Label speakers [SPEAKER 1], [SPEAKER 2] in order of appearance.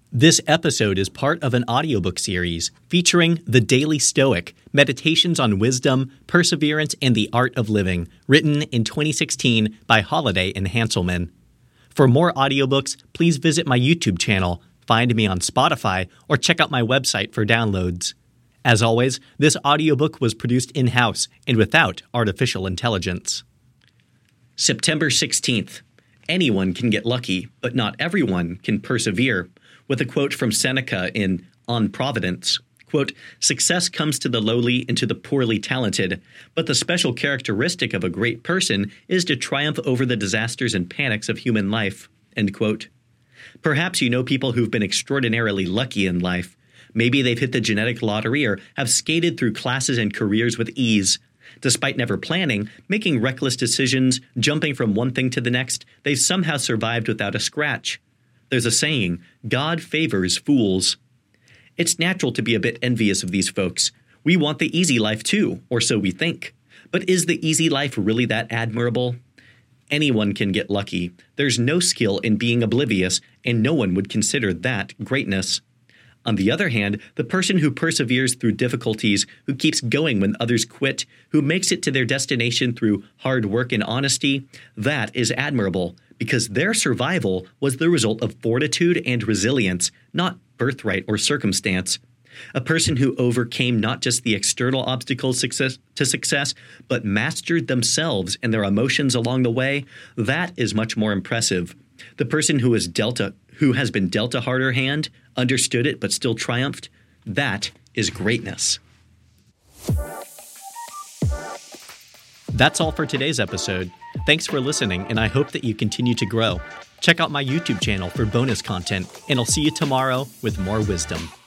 [SPEAKER 1] This episode is part of an audiobook series featuring The Daily Stoic, Meditations on Wisdom, Perseverance, and the Art of Living, written in 2016 by Holiday and Hanselman. For more audiobooks, please visit my YouTube channel, find me on Spotify, or check out my website for downloads. As always, this audiobook was produced in-house and without artificial intelligence. September 16th. Anyone can get lucky, but not everyone can persevere. With a quote from Seneca in On Providence, quote, "Success comes to the lowly and to the poorly talented, but the special characteristic of a great person is to triumph over the disasters and panics of human life," end quote. Perhaps you know people who've been extraordinarily lucky in life. Maybe they've hit the genetic lottery or have skated through classes and careers with ease. Despite never planning, making reckless decisions, jumping from one thing to the next, they've somehow survived without a scratch. There's a saying, God favors fools. It's natural to be a bit envious of these folks. We want the easy life too, or so we think. But is the easy life really that admirable? Anyone can get lucky. There's no skill in being oblivious, and no one would consider that greatness. On the other hand, the person who perseveres through difficulties, who keeps going when others quit, who makes it to their destination through hard work and honesty, that is admirable, because their survival was the result of fortitude and resilience, not birthright or circumstance. A person who overcame not just the external obstacles to success, but mastered themselves and their emotions along the way, that is much more impressive. The person who has been dealt a harder hand, understood it but still triumphed, that is greatness. That's all for today's episode. Thanks for listening, and I hope that you continue to grow. Check out my YouTube channel for bonus content, and I'll see you tomorrow with more wisdom.